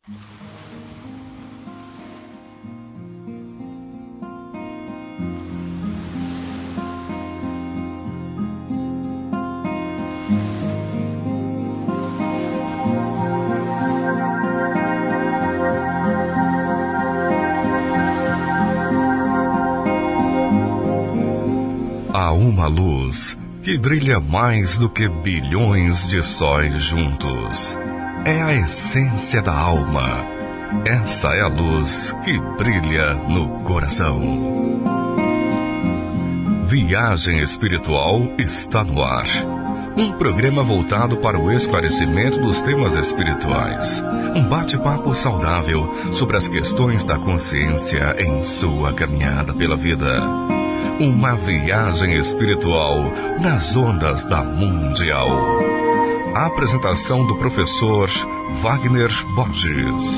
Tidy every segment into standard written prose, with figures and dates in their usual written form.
Há uma luz que brilha mais do que bilhões de sóis juntos. É a essência da alma. Essa é a luz que brilha no coração. Viagem Espiritual está no ar. Um programa voltado para o esclarecimento dos temas espirituais. Um bate-papo saudável sobre as questões da consciência em sua caminhada pela vida. Uma viagem espiritual nas ondas da Mundial. A apresentação do professor Wagner Borges.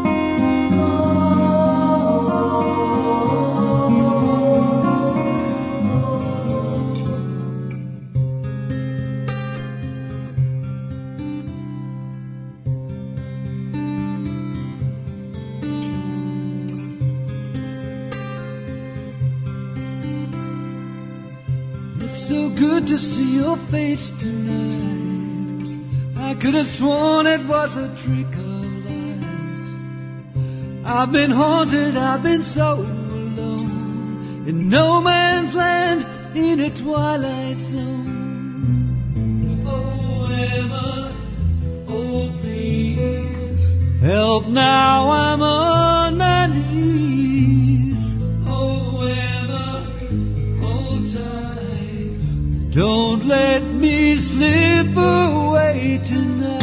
To see your face tonight, I could have sworn it was a trick of light. I've been haunted, I've been so alone, in no man's land, in a twilight zone. Oh, Emma, oh please, help now, I'm on my knees. Oh, Emma, hold tight. Don't let me slip away tonight.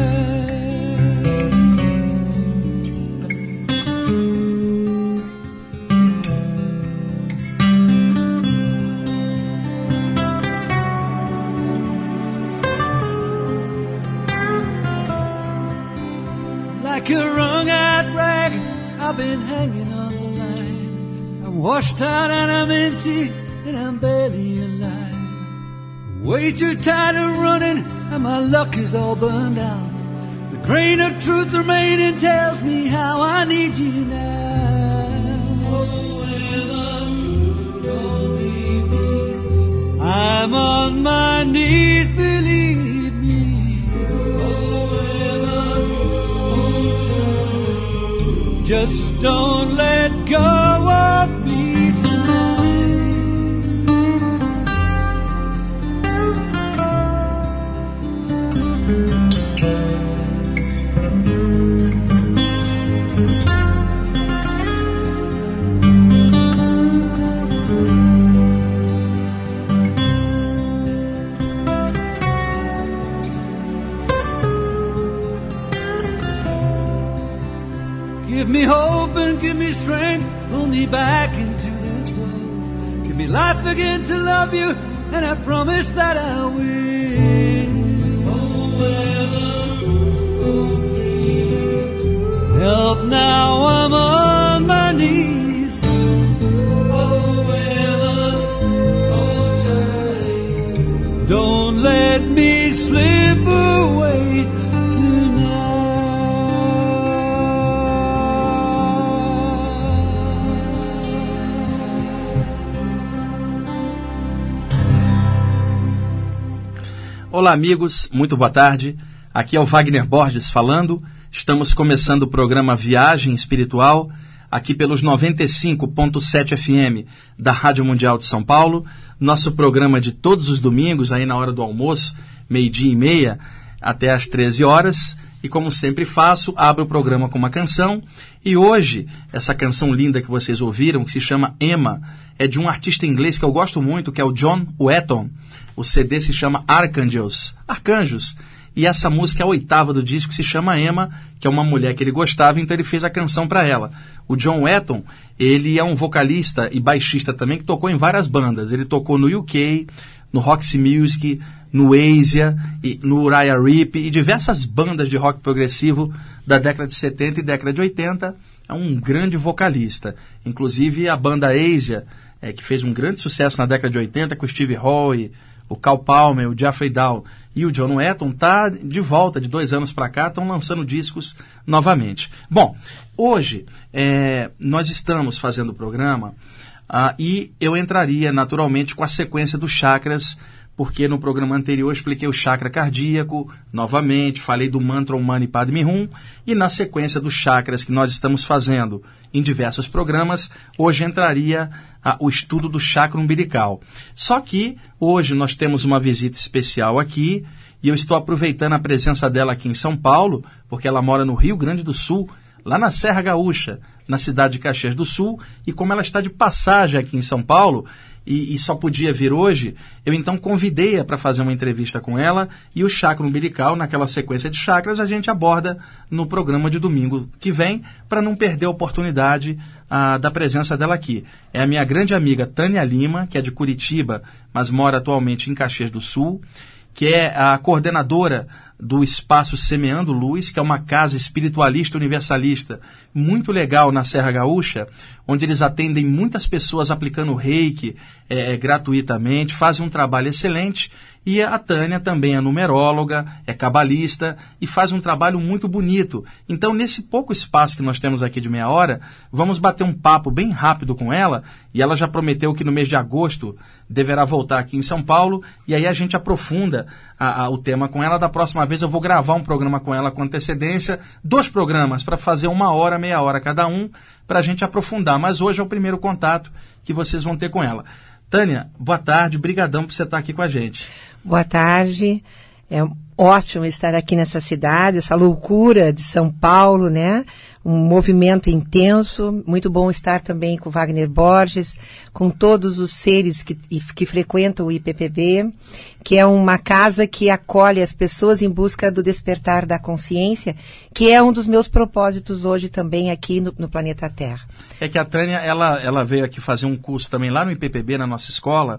Like a wrung-out rag, I've been hanging on the line. I'm washed out and I'm empty and I'm barely alive. Way too tired of running, and my luck is all burned out. The grain of truth remaining tells me how I need you now. Oh, Emma, don't leave me. I'm on my knees, believe me. Oh, Emma, hold tight. Just don't let go of me tonight. Give me hope and give me strength, pull me back into this world. Give me life again to love you, and I promise that I will. Oh, Emma, oh please, help now, I'm on my knees. Oh, Emma, hold tight. Don't let me slip away tonight. Olá amigos, muito boa tarde. Aqui é o Wagner Borges falando. Estamos começando o programa Viagem Espiritual, aqui pelos 95.7 FM da Rádio Mundial de São Paulo. Nosso programa de todos os domingos, aí na hora do almoço, 12:30 até às 13 horas. E como sempre faço, abro o programa com uma canção. E hoje, essa canção linda que vocês ouviram, que se chama Emma, é de um artista inglês que eu gosto muito, que é o John Wetton. O CD se chama Archangels, Arcanjos. E essa música é a 8ª do disco, se chama Emma, que é uma mulher que ele gostava, então ele fez a canção para ela. O John Wetton, ele é um vocalista e baixista também, que tocou em várias bandas. Ele tocou no UK, no Roxy Music, no Asia, no Uriah Heep e diversas bandas de rock progressivo da década de 70 e década de 80. É um grande vocalista. Inclusive a banda Asia, que fez um grande sucesso na década de 80 com o Steve Howe, o Cal Palmer, o Jeffrey Dow e o John Wetton, tá de volta, de 2 anos para cá, estão lançando discos novamente. Bom, hoje nós estamos fazendo o programa e eu entraria naturalmente com a sequência dos chakras, porque no programa anterior eu expliquei o chakra cardíaco, novamente, falei do mantra Om Mani Padme Hum, e na sequência dos chakras que nós estamos fazendo em diversos programas, hoje entraria o estudo do chakra umbilical. Só que hoje nós temos uma visita especial aqui, e eu estou aproveitando a presença dela aqui em São Paulo, porque ela mora no Rio Grande do Sul, lá na Serra Gaúcha, na cidade de Caxias do Sul, e como ela está de passagem aqui em São Paulo, e só podia vir hoje, eu então convidei-a para fazer uma entrevista com ela, e o chakra umbilical, naquela sequência de chakras, a gente aborda no programa de domingo que vem, para não perder a oportunidade da presença dela aqui. É a minha grande amiga Tânia Lima, que é de Curitiba, mas mora atualmente em Caxias do Sul, que é a coordenadora do Espaço Semeando Luz, que é uma casa espiritualista universalista muito legal na Serra Gaúcha, onde eles atendem muitas pessoas aplicando reiki gratuitamente, fazem um trabalho excelente. E a Tânia também é numeróloga, é cabalista e faz um trabalho muito bonito. Então, nesse pouco espaço que nós temos aqui de meia hora, vamos bater um papo bem rápido com ela, e ela já prometeu que no mês de agosto deverá voltar aqui em São Paulo, e aí a gente aprofunda o tema com ela. Da próxima vez eu vou gravar um programa com ela com antecedência, 2 programas para fazer 1 hora, meia hora cada um, para a gente aprofundar. Mas hoje é o primeiro contato que vocês vão ter com ela. Tânia, boa tarde, brigadão por você estar aqui com a gente. Boa tarde, é ótimo estar aqui nessa cidade, essa loucura de São Paulo, né? Um movimento intenso, muito bom estar também com Wagner Borges, com todos os seres que frequentam o IPPB, que é uma casa que acolhe as pessoas em busca do despertar da consciência, que é um dos meus propósitos hoje também aqui no planeta Terra. É que a Tânia, ela veio aqui fazer um curso também lá no IPPB, na nossa escola,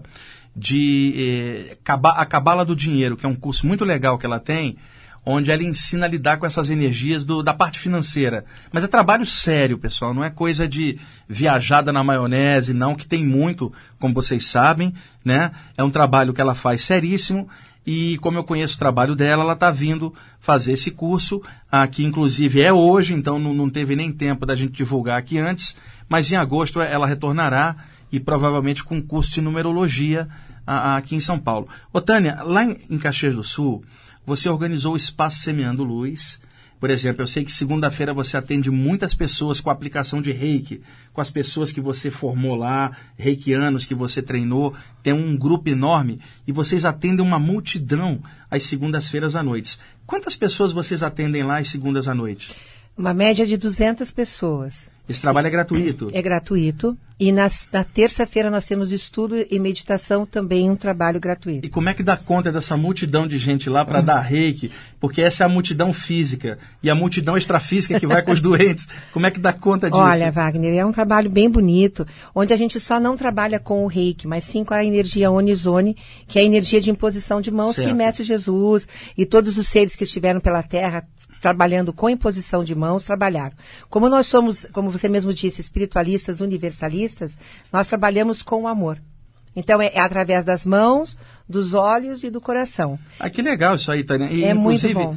de a Cabala do Dinheiro, que é um curso muito legal que ela tem, onde ela ensina a lidar com essas energias da parte financeira. Mas é trabalho sério, pessoal, não é coisa de viajada na maionese, não, que tem muito, como vocês sabem, né? É um trabalho que ela faz seríssimo, e como eu conheço o trabalho dela, ela está vindo fazer esse curso, que inclusive é hoje, então não teve nem tempo da gente divulgar aqui antes, mas em agosto ela retornará, e provavelmente com curso de numerologia aqui em São Paulo. Ô Tânia, lá em Caxias do Sul, você organizou o Espaço Semeando Luz. Por exemplo, eu sei que segunda-feira você atende muitas pessoas com a aplicação de reiki, com as pessoas que você formou lá, reikianos que você treinou, tem um grupo enorme, e vocês atendem uma multidão às segundas-feiras à noite. Quantas pessoas vocês atendem lá às segundas à noite? Uma média de 200 pessoas. Esse trabalho é gratuito? É gratuito. E na terça-feira nós temos estudo e meditação, também um trabalho gratuito. E como é que dá conta dessa multidão de gente lá para dar reiki? Porque essa é a multidão física e a multidão extrafísica que vai com os doentes. Como é que dá conta disso? Olha, Wagner, é um trabalho bem bonito, onde a gente só não trabalha com o reiki, mas sim com a energia Onizone, que é a energia de imposição de mãos, certo, que Mestre Jesus e todos os seres que estiveram pela Terra trabalhando com imposição de mãos, trabalharam. Como nós somos, como você mesmo disse, espiritualistas, universalistas, nós trabalhamos com o amor. Então, é através das mãos, dos olhos e do coração. Que legal isso aí, Tânia. E, é muito bom.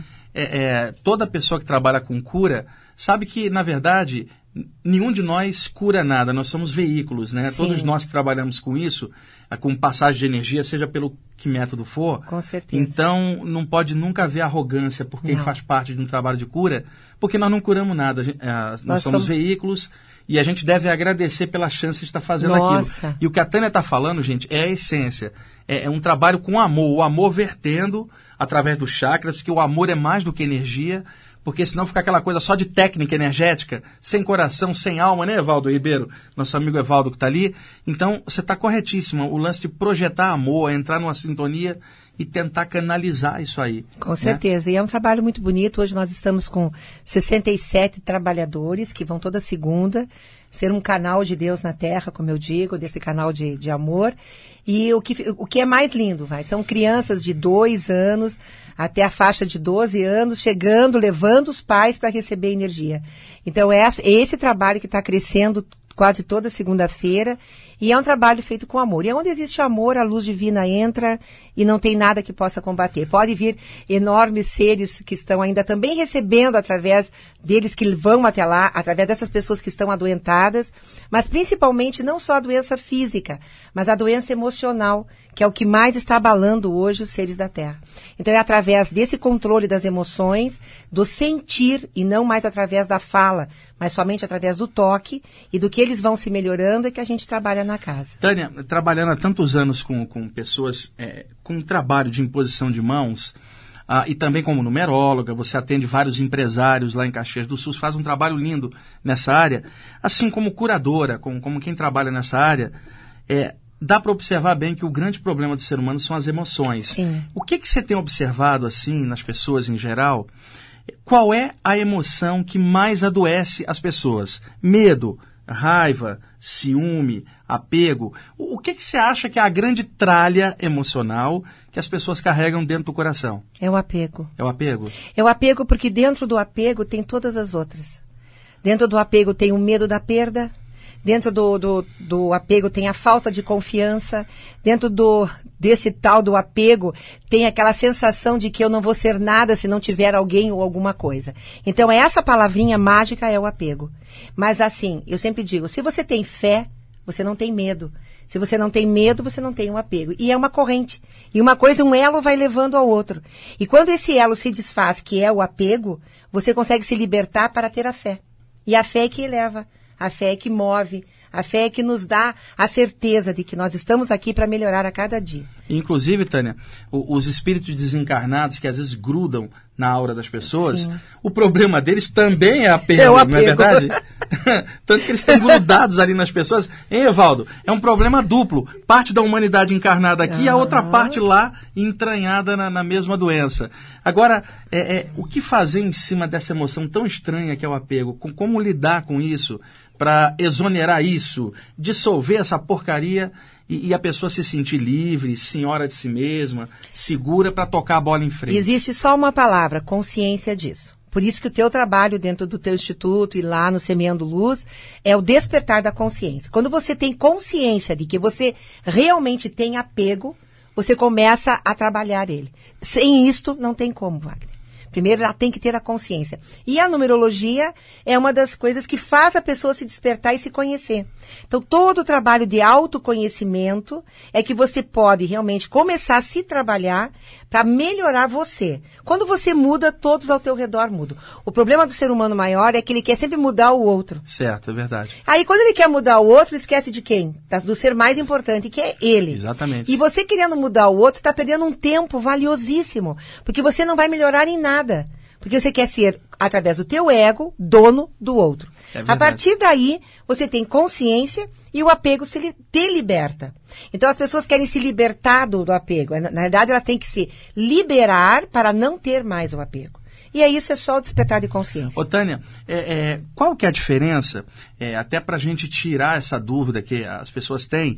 Toda pessoa que trabalha com cura sabe que, na verdade, nenhum de nós cura nada, nós somos veículos, né? Sim. Todos nós que trabalhamos com isso, com passagem de energia, seja pelo que método for. Com certeza. Então, não pode nunca haver arrogância por quem faz parte de um trabalho de cura, porque nós não curamos nada. Nós somos veículos e a gente deve agradecer pela chance de estar fazendo aquilo. E o que a Tânia está falando, gente, é a essência. É um trabalho com amor, o amor vertendo através dos chakras, porque o amor é mais do que energia, porque senão fica aquela coisa só de técnica energética, sem coração, sem alma, né, Evaldo Ribeiro? Nosso amigo Evaldo que está ali. Então, você está corretíssimo. O lance de projetar amor, entrar numa sintonia e tentar canalizar isso aí. Com certeza. Né? E é um trabalho muito bonito. Hoje nós estamos com 67 trabalhadores que vão toda segunda ser um canal de Deus na Terra, como eu digo, desse canal de amor. E o que é mais lindo, são crianças de 2 anos até a faixa de 12 anos, chegando, levando os pais para receber energia. Então, é esse trabalho que está crescendo quase toda segunda-feira, e é um trabalho feito com amor. E onde existe amor, a luz divina entra e não tem nada que possa combater. Pode vir enormes seres que estão ainda também recebendo através deles que vão até lá, através dessas pessoas que estão adoentadas, mas principalmente não só a doença física, mas a doença emocional, que é o que mais está abalando hoje os seres da Terra. Então é através desse controle das emoções, do sentir, e não mais através da fala, mas somente através do toque, e do que eles vão se melhorando, é que a gente trabalha na casa. Tânia, trabalhando há tantos anos com pessoas com trabalho de imposição de mãos, e também como numeróloga, você atende vários empresários lá em Caxias do Sul, faz um trabalho lindo nessa área, assim como curadora, como quem trabalha nessa área, dá para observar bem que o grande problema do ser humano são as emoções. Sim. O que você tem observado assim nas pessoas em geral? Qual é a emoção que mais adoece as pessoas? Medo, raiva, ciúme, apego? O que você acha que é a grande tralha emocional que as pessoas carregam dentro do coração? É o apego. É o apego? É o apego porque dentro do apego tem todas as outras. Dentro do apego tem o medo da perda. Dentro do apego tem a falta de confiança. Dentro desse tal do apego tem aquela sensação de que eu não vou ser nada se não tiver alguém ou alguma coisa. Então essa palavrinha mágica é o apego. Mas assim, eu sempre digo, se você tem fé, você não tem medo. Se você não tem medo, você não tem um apego. E é uma corrente. E uma coisa, um elo vai levando ao outro. E quando esse elo se desfaz, que é o apego, você consegue se libertar para ter a fé. E a fé é que eleva. A fé é que move, a fé é que nos dá a certeza de que nós estamos aqui para melhorar a cada dia. Inclusive, Tânia, os espíritos desencarnados que às vezes grudam na aura das pessoas, sim, o problema deles também é apego, não é verdade? Tanto que eles estão grudados ali nas pessoas. Hein, Evaldo? É um problema duplo. Parte da humanidade encarnada aqui e a outra parte lá entranhada na mesma doença. Agora, o que fazer em cima dessa emoção tão estranha que é o apego? Como lidar com isso para exonerar isso, dissolver essa porcaria e a pessoa se sentir livre, senhora de si mesma, segura para tocar a bola em frente? Existe só uma palavra, consciência disso. Por isso que o teu trabalho dentro do teu instituto e lá no Semeando Luz é o despertar da consciência. Quando você tem consciência de que você realmente tem apego, você começa a trabalhar ele. Sem isto, não tem como, Wagner. Primeiro, ela tem que ter a consciência. E a numerologia é uma das coisas que faz a pessoa se despertar e se conhecer. Então, todo o trabalho de autoconhecimento é que você pode realmente começar a se trabalhar para melhorar você. Quando você muda, todos ao teu redor mudam. O problema do ser humano maior é que ele quer sempre mudar o outro. Certo, é verdade. Aí, quando ele quer mudar o outro, ele esquece de quem? Do ser mais importante, que é ele. Exatamente. E você querendo mudar o outro, está perdendo um tempo valiosíssimo, porque você não vai melhorar em nada. Porque você quer ser, através do teu ego, dono do outro. A partir daí, você tem consciência e o apego te liberta. Então, as pessoas querem se libertar do apego. Na verdade, elas têm que se liberar para não ter mais o apego. E isso é só o despertar de consciência. Ô, Tânia, qual que é a diferença, até para a gente tirar essa dúvida que as pessoas têm,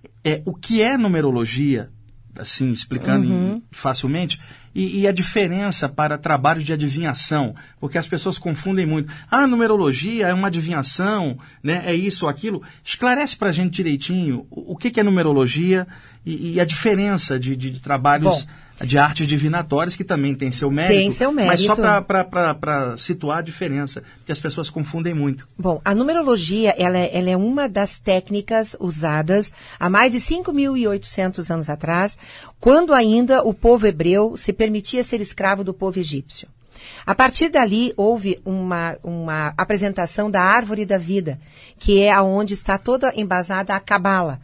o que é numerologia, assim, explicando facilmente, e a diferença para trabalhos de adivinhação, porque as pessoas confundem muito. Ah, numerologia é uma adivinhação, né? É isso ou aquilo. Esclarece para a gente direitinho o que é numerologia e a diferença de trabalhos de artes divinatórias, que também tem seu mérito. Tem seu mérito. Mas só para situar a diferença, porque as pessoas confundem muito. Bom, a numerologia, ela é uma das técnicas usadas há mais de 5.800 anos atrás, quando ainda o povo hebreu se permitia ser escravo do povo egípcio. A partir dali, houve uma apresentação da árvore da vida, que é aonde está toda embasada a Cabala,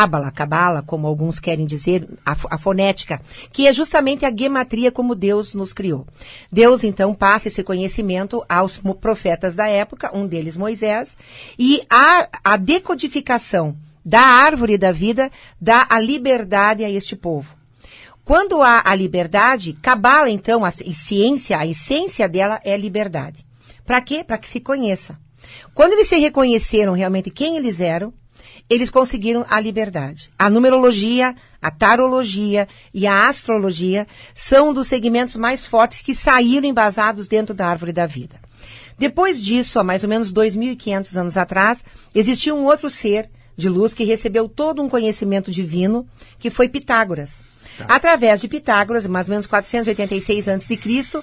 como alguns querem dizer, a fonética, que é justamente a gematria como Deus nos criou. Deus, então, passa esse conhecimento aos profetas da época, um deles Moisés, e a decodificação da árvore da vida dá a liberdade a este povo. Quando há a liberdade, Cabala, então, a ciência, a essência dela é a liberdade. Para quê? Para que se conheça. Quando eles se reconheceram realmente quem eles eram, eles conseguiram a liberdade. A numerologia, a tarologia e a astrologia são dos segmentos mais fortes que saíram embasados dentro da árvore da vida. Depois disso, há mais ou menos 2.500 anos atrás, existia um outro ser de luz que recebeu todo um conhecimento divino, que foi Pitágoras. Através de Pitágoras, mais ou menos 486 a.C.,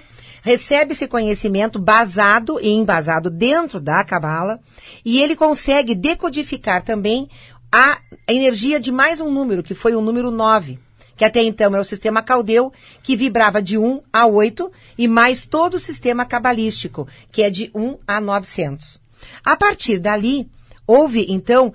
recebe esse conhecimento basado e embasado dentro da Cabala, e ele consegue decodificar também a energia de mais um número, que foi o número 9, que até então era o sistema caldeu, que vibrava de 1 a 8, e mais todo o sistema cabalístico, que é de 1 a 900. A partir dali, houve, então,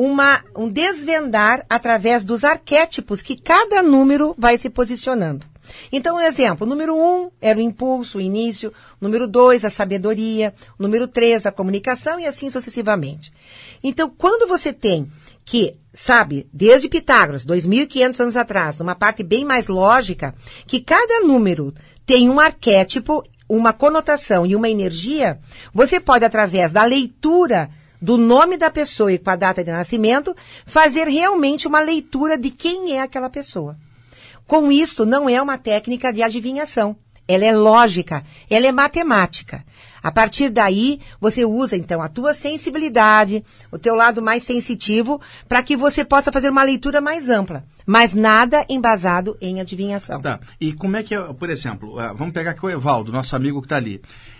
um desvendar através dos arquétipos que cada número vai se posicionando. Então, um exemplo, o número 1 era o impulso, o início, o número 2, a sabedoria, o número 3, a comunicação e assim sucessivamente. Então, quando você tem que, sabe, desde Pitágoras, 2.500 anos atrás, numa parte bem mais lógica, que cada número tem um arquétipo, uma conotação e uma energia, você pode, através da leitura do nome da pessoa e com a data de nascimento, fazer realmente uma leitura de quem é aquela pessoa. Com isso, não é uma técnica de adivinhação. Ela é lógica, ela é matemática. A partir daí, você usa, então, a tua sensibilidade, o teu lado mais sensitivo, para que você possa fazer uma leitura mais ampla, mas nada embasado em adivinhação. Tá. E como é que, por exemplo, vamos pegar aqui o Evaldo, nosso amigo que está ali.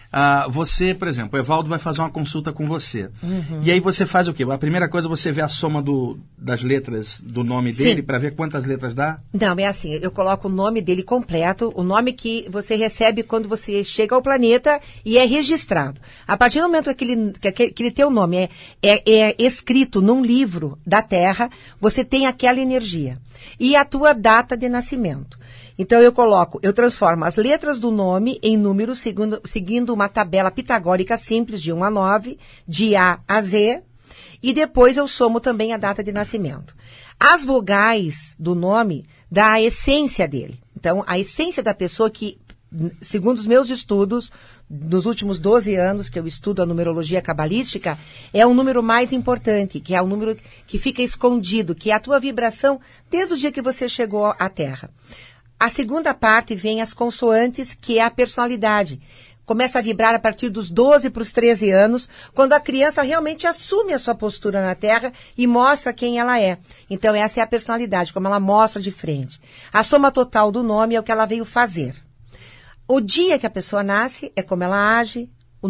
Você, por exemplo, o Evaldo vai fazer uma consulta com você. Uhum. E aí você faz o quê? A primeira coisa, você vê a soma das letras do nome dele, para ver quantas letras dá? Não, é assim, eu coloco o nome dele completo, o nome que você recebe quando você chega ao planeta e é registrado. A partir do momento que aquele teu nome é escrito num livro da Terra, você tem aquela energia. E a tua data de nascimento. Então eu transformo as letras do nome em números seguindo uma tabela pitagórica simples de 1 a 9, de A a Z, e depois eu somo também a data de nascimento. As vogais do nome dá a essência dele. Então, a essência da pessoa que, segundo os meus estudos, nos últimos 12 anos que eu estudo a numerologia cabalística, é o número mais importante, que é o número que fica escondido, que é a tua vibração desde o dia que você chegou à Terra. A segunda parte vem as consoantes, que é a personalidade. Começa a vibrar a partir dos 12 para os 13 anos, quando a criança realmente assume a sua postura na Terra e mostra quem ela é. Então, essa é a personalidade, como ela mostra de frente. A soma total do nome é o que ela veio fazer. O dia que a pessoa nasce é como ela age,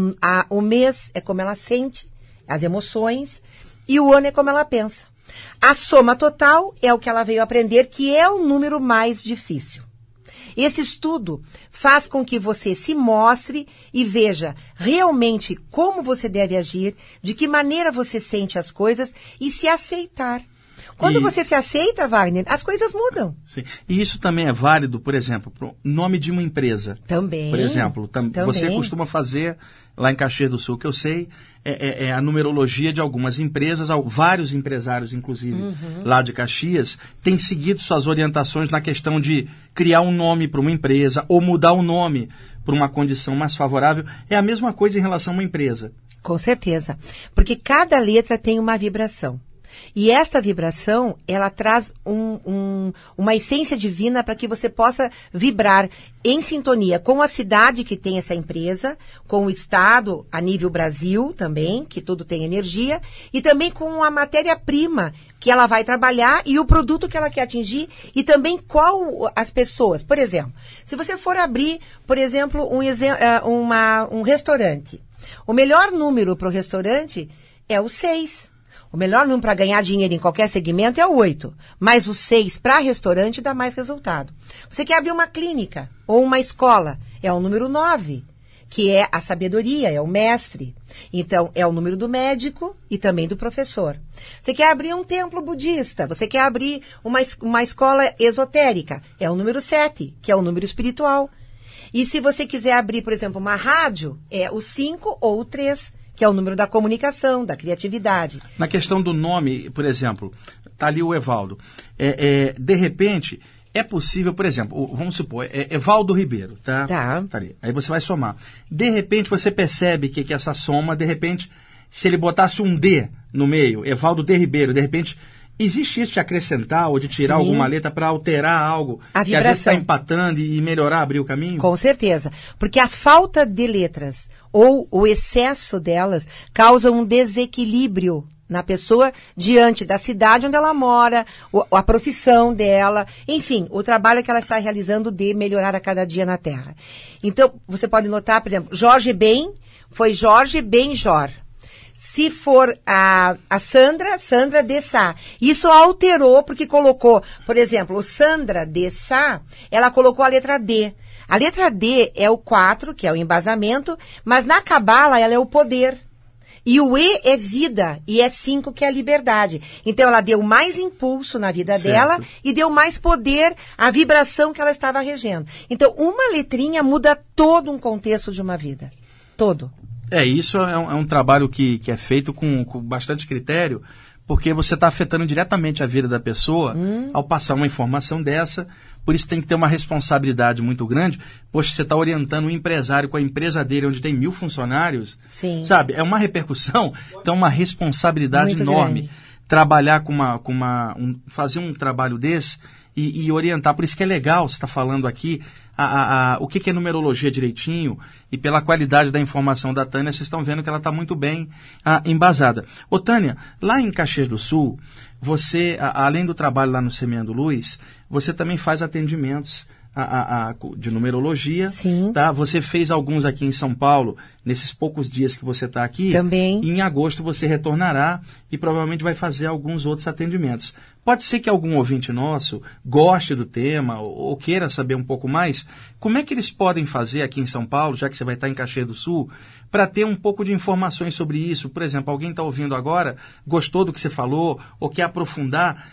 o mês é como ela sente, as emoções, e o ano é como ela pensa. A soma total é o que ela veio aprender, que é o número mais difícil. Esse estudo faz com que você se mostre e veja realmente como você deve agir, de que maneira você sente as coisas e se aceitar. Quando você se aceita, Wagner, as coisas mudam. Sim. E isso também é válido, por exemplo, para o nome de uma empresa. Também. Por exemplo, você costuma fazer, lá em Caxias do Sul, que eu sei, é a numerologia de algumas empresas, vários empresários, inclusive, lá de Caxias, têm seguido suas orientações na questão de criar um nome para uma empresa ou mudar o nome para uma condição mais favorável. É a mesma coisa em relação a uma empresa. Com certeza. Porque cada letra tem uma vibração. E esta vibração, ela traz uma essência divina para que você possa vibrar em sintonia com a cidade que tem essa empresa, com o estado a nível Brasil também, que tudo tem energia, e também com a matéria-prima que ela vai trabalhar e o produto que ela quer atingir, e também qual as pessoas. Por exemplo, se você for abrir, por exemplo, um restaurante, o melhor número para o restaurante é o 6. O melhor número para ganhar dinheiro em qualquer segmento é o 8, mas o 6 para restaurante dá mais resultado. Você quer abrir uma clínica ou uma escola, é o número 9, que é a sabedoria, é o mestre. Então, é o número do médico e também do professor. Você quer abrir um templo budista, você quer abrir uma escola esotérica, é o número 7, que é o número espiritual. E se você quiser abrir, por exemplo, uma rádio, é o 5 ou o 3, que é o número da comunicação, da criatividade. Na questão do nome, por exemplo, está ali o Evaldo. De repente, é possível, por exemplo, vamos supor, Evaldo Ribeiro, tá? Tá ali. Aí você vai somar. De repente, você percebe que essa soma, de repente, se ele botasse um D no meio, Evaldo D. Ribeiro, de repente, existe isso de acrescentar ou de tirar alguma letra para alterar algo que às vezes está empatando e melhorar, abrir o caminho? Com certeza. Porque a falta de letras ou o excesso delas causa um desequilíbrio na pessoa diante da cidade onde ela mora, a profissão dela, enfim, o trabalho que ela está realizando de melhorar a cada dia na Terra. Então, você pode notar, por exemplo, Jorge Ben foi Jorge Benjor. Se for a Sandra de Sá. Isso alterou porque colocou, por exemplo, o Sandra de Sá, ela colocou a letra D. A letra D é o 4, que é o embasamento, mas na Cabala ela é o poder. E o E é vida, e é 5, que é a liberdade. Então ela deu mais impulso na vida dela e deu mais poder à vibração que ela estava regendo. Então uma letrinha muda todo um contexto de uma vida. Todo. Isso é um trabalho que é feito com bastante critério, porque você está afetando diretamente a vida da pessoa ao passar uma informação dessa. Por isso tem que ter uma responsabilidade muito grande, pois você está orientando um empresário com a empresa dele, onde tem 1000 funcionários. Sim. Sabe? É uma repercussão, então uma responsabilidade muito enorme. Grande. Trabalhar fazer um trabalho desse e orientar. Por isso que é legal você estar falando aqui o que é numerologia direitinho, e pela qualidade da informação da Tânia, vocês estão vendo que ela está muito bem embasada. Ô Tânia, lá em Caxias do Sul, você, além do trabalho lá no Semeando Luz, você também faz atendimentos de numerologia. Sim. Tá? Você fez alguns aqui em São Paulo, nesses poucos dias que você está aqui. Também. E em agosto você retornará e provavelmente vai fazer alguns outros atendimentos. Pode ser que algum ouvinte nosso goste do tema ou queira saber um pouco mais. Como é que eles podem fazer aqui em São Paulo, já que você vai estar em Caxias do Sul, para ter um pouco de informações sobre isso? Por exemplo, alguém está ouvindo agora, gostou do que você falou ou quer aprofundar.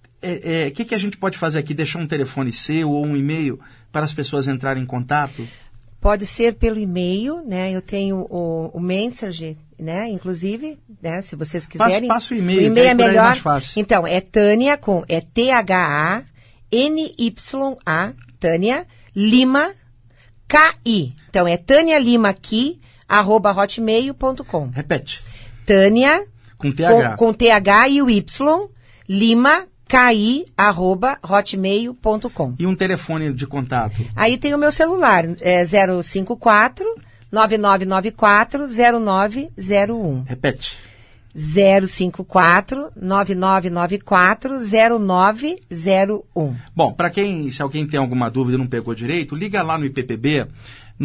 O que a gente pode fazer aqui? Deixar um telefone seu ou um e-mail para as pessoas entrarem em contato? Pode ser pelo e-mail, né? Eu tenho o Messenger, né? Inclusive, né? Se vocês quiserem. Passa o e-mail. O e-mail é melhor. Mais fácil. Então, é Tânia THANYA, Tânia Lima KI. Então, é Tânia Lima KI, @hotmail.com. Repete. Tânia com TH. Com TH e o Y, Lima KI@hotmail.com. E um telefone de contato? Aí tem o meu celular, 054 9994 0901. Repete. 054 9994 0901. Bom, se alguém tem alguma dúvida e não pegou direito, liga lá no IPPB, no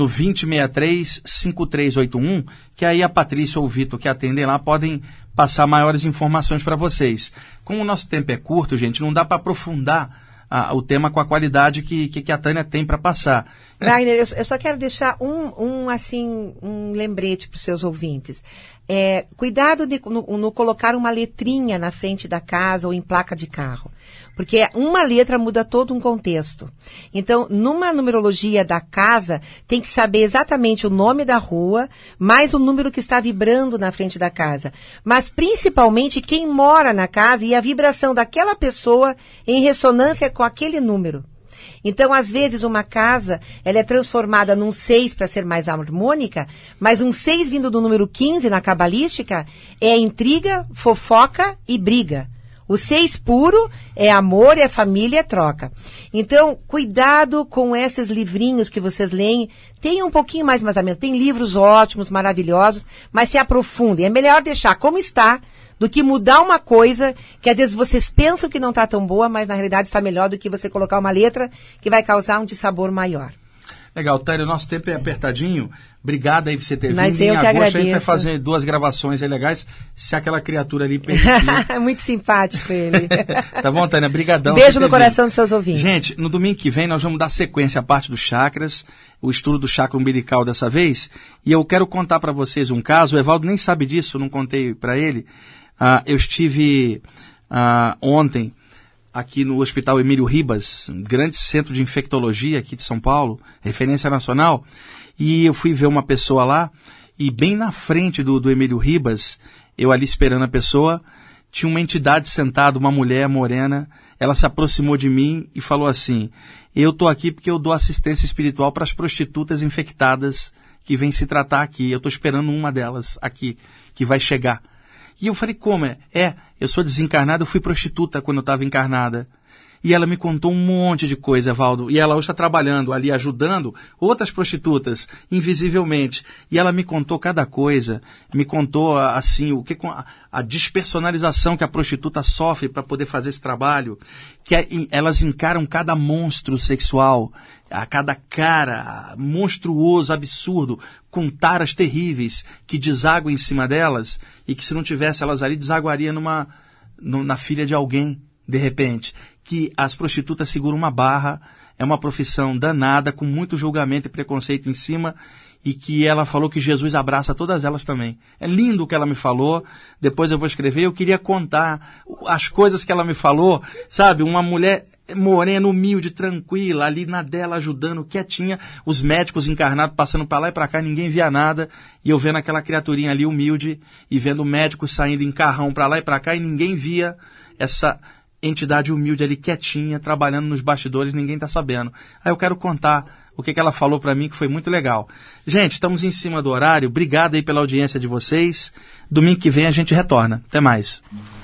2063-5381, que aí a Patrícia ou o Vitor que atendem lá podem passar maiores informações para vocês. Como o nosso tempo é curto, gente, não dá para aprofundar o tema com a qualidade que a Tânia tem para passar. Wagner, eu só quero deixar um lembrete para os seus ouvintes. Cuidado no colocar uma letrinha na frente da casa ou em placa de carro. Porque uma letra muda todo um contexto. Então, numa numerologia da casa, tem que saber exatamente o nome da rua, mais o número que está vibrando na frente da casa. Mas, principalmente, quem mora na casa e a vibração daquela pessoa em ressonância com aquele número. Então, às vezes, uma casa, ela é transformada num 6 para ser mais harmônica, mas um 6 vindo do número 15 na cabalística é intriga, fofoca e briga. O 6 puro é amor, é família, é troca. Então, cuidado com esses livrinhos que vocês leem. Tenham um pouquinho mais embasamento. Tem livros ótimos, maravilhosos, mas se aprofundem. É melhor deixar como está do que mudar uma coisa que às vezes vocês pensam que não está tão boa, mas na realidade está melhor do que você colocar uma letra que vai causar um dissabor maior. Legal, Tânia, o nosso tempo é apertadinho. Obrigado aí por você ter vindo. Mas eu que agradeço. A gente vai fazer 2 gravações aí legais, se aquela criatura ali permitir. Muito simpático ele. Tá bom, Tânia? Brigadão. Beijo no coração dos seus ouvintes. Gente, no domingo que vem nós vamos dar sequência à parte dos chakras, o estudo do chakra umbilical dessa vez, e eu quero contar para vocês um caso. O Evaldo nem sabe disso, não contei para ele. Eu estive ontem aqui no Hospital Emílio Ribas, um grande centro de infectologia aqui de São Paulo, referência nacional, e eu fui ver uma pessoa lá, e bem na frente do Emílio Ribas, eu ali esperando a pessoa, tinha uma entidade sentada, uma mulher morena, ela se aproximou de mim e falou assim: eu estou aqui porque eu dou assistência espiritual para as prostitutas infectadas que vêm se tratar aqui, eu estou esperando uma delas aqui, que vai chegar. E eu falei, como é? Eu sou desencarnada, eu fui prostituta quando eu estava encarnada. E ela me contou um monte de coisa, Evaldo. E ela hoje está trabalhando ali, ajudando outras prostitutas, invisivelmente. E ela me contou cada coisa. Me contou, assim, o que a despersonalização que a prostituta sofre para poder fazer esse trabalho. Que elas encaram cada monstro sexual, a cada cara monstruoso, absurdo, com taras terríveis que desaguam em cima delas e que se não tivesse elas ali, desaguaria na filha de alguém, de repente. Que as prostitutas seguram uma barra, é uma profissão danada, com muito julgamento e preconceito em cima, e que ela falou que Jesus abraça todas elas também. É lindo o que ela me falou, depois eu vou escrever, eu queria contar as coisas que ela me falou, sabe, uma mulher morena, humilde, tranquila, ali na dela, ajudando, quietinha, os médicos encarnados passando para lá e para cá, ninguém via nada, e eu vendo aquela criaturinha ali humilde, e vendo o médico saindo em carrão para lá e para cá, e ninguém via essa entidade humilde ali quietinha, trabalhando nos bastidores, ninguém está sabendo. Aí eu quero contar o que ela falou para mim, que foi muito legal. Gente, estamos em cima do horário, obrigado aí pela audiência de vocês, domingo que vem a gente retorna. Até mais.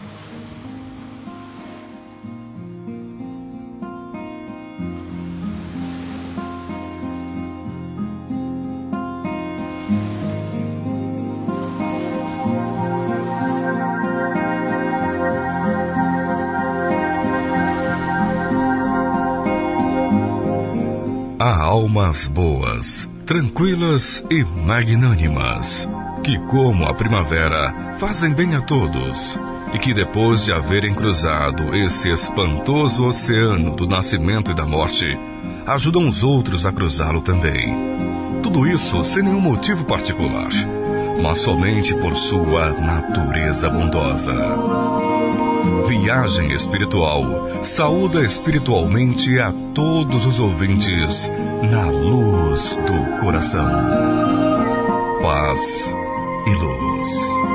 Há almas boas, tranquilas e magnânimas, que como a primavera fazem bem a todos, e que depois de haverem cruzado esse espantoso oceano do nascimento e da morte, ajudam os outros a cruzá-lo também. Tudo isso sem nenhum motivo particular, mas somente por sua natureza bondosa. Viagem Espiritual saúda espiritualmente a todos os ouvintes na luz do coração. Paz e luz.